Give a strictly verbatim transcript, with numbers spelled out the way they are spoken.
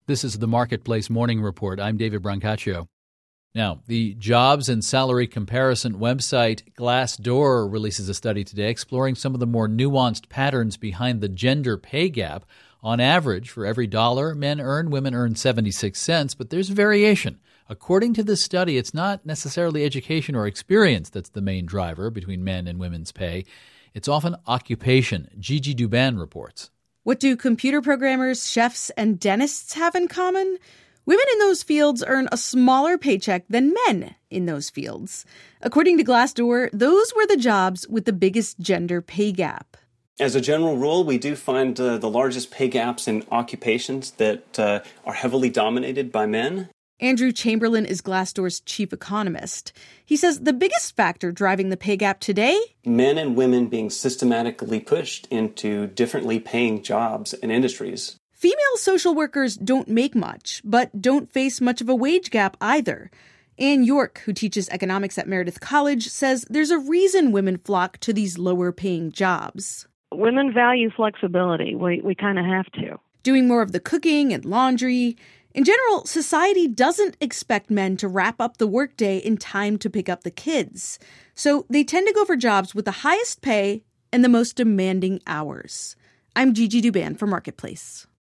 This is the Marketplace Morning Report. I'm David Brancaccio. Now, the jobs and salary comparison website Glassdoor releases a study today exploring some of the more nuanced patterns behind the gender pay gap. On average, for every dollar men earn, women earn seventy-six cents, but there's variation. According to this study, it's not necessarily education or experience that's the main driver between men and women's pay. It's often occupation. Gigi Douban reports. What do computer programmers, chefs, and dentists have in common? Women in those fields earn a smaller paycheck than men in those fields. According to Glassdoor, those were the jobs with the biggest gender pay gap. As a general rule, we do find uh, the largest pay gaps in occupations that uh, are heavily dominated by men. Andrew Chamberlain is Glassdoor's chief economist. He says the biggest factor driving the pay gap today? Men and women being systematically pushed into differently paying jobs and industries. Female social workers don't make much, but don't face much of a wage gap either. Ann York, who teaches economics at Meredith College, says there's a reason women flock to these lower-paying jobs. Women value flexibility. We, we kind of have to. Doing more of the cooking and laundry. In general, society doesn't expect men to wrap up the workday in time to pick up the kids. So they tend to go for jobs with the highest pay and the most demanding hours. I'm Gigi Douban for Marketplace.